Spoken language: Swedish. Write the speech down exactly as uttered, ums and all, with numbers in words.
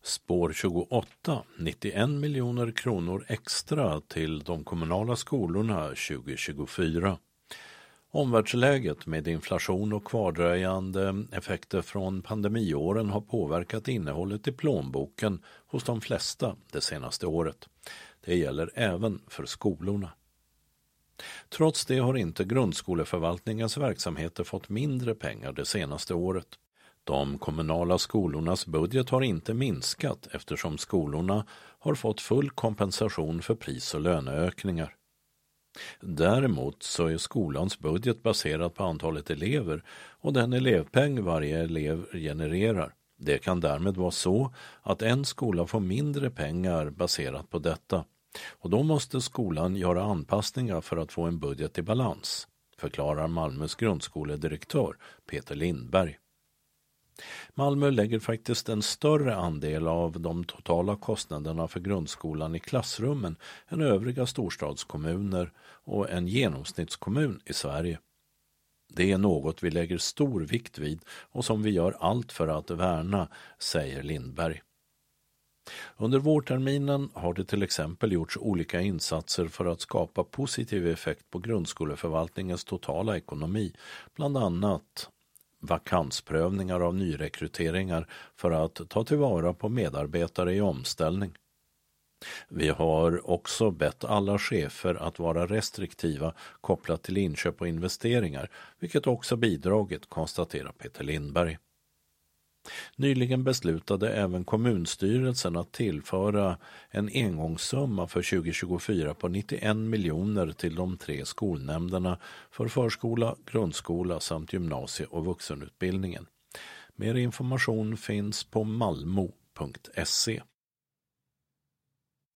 Spår tjugoåtta, nittioen miljoner kronor extra till de kommunala skolorna tjugo tjugofyra. Omvärldsläget med inflation och kvardröjande effekter från pandemiåren har påverkat innehållet i plånboken hos de flesta det senaste året. Det gäller även för skolorna. Trots det har inte grundskoleförvaltningens verksamheter fått mindre pengar det senaste året. De kommunala skolornas budget har inte minskat eftersom skolorna har fått full kompensation för pris- och löneökningar. Däremot så är skolans budget baserad på antalet elever och den elevpeng varje elev genererar. Det kan därmed vara så att en skola får mindre pengar baserat på detta. Och då måste skolan göra anpassningar för att få en budget i balans, förklarar Malmös grundskoledirektör Peter Lindberg. Malmö lägger faktiskt en större andel av de totala kostnaderna för grundskolan i klassrummen än övriga storstadskommuner och en genomsnittskommun i Sverige. Det är något vi lägger stor vikt vid och som vi gör allt för att värna, säger Lindberg. Under vårterminen har det till exempel gjorts olika insatser för att skapa positiv effekt på grundskoleförvaltningens totala ekonomi, bland annat vakansprövningar av nyrekryteringar för att ta tillvara på medarbetare i omställning. Vi har också bett alla chefer att vara restriktiva kopplat till inköp och investeringar, vilket också bidragit, konstaterar Peter Lindberg. Nyligen beslutade även kommunstyrelsen att tillföra en engångssumma för tjugo tjugofyra på nittioen miljoner till de tre skolnämnderna för förskola, grundskola samt gymnasie- och vuxenutbildningen. Mer information finns på malmo punkt se.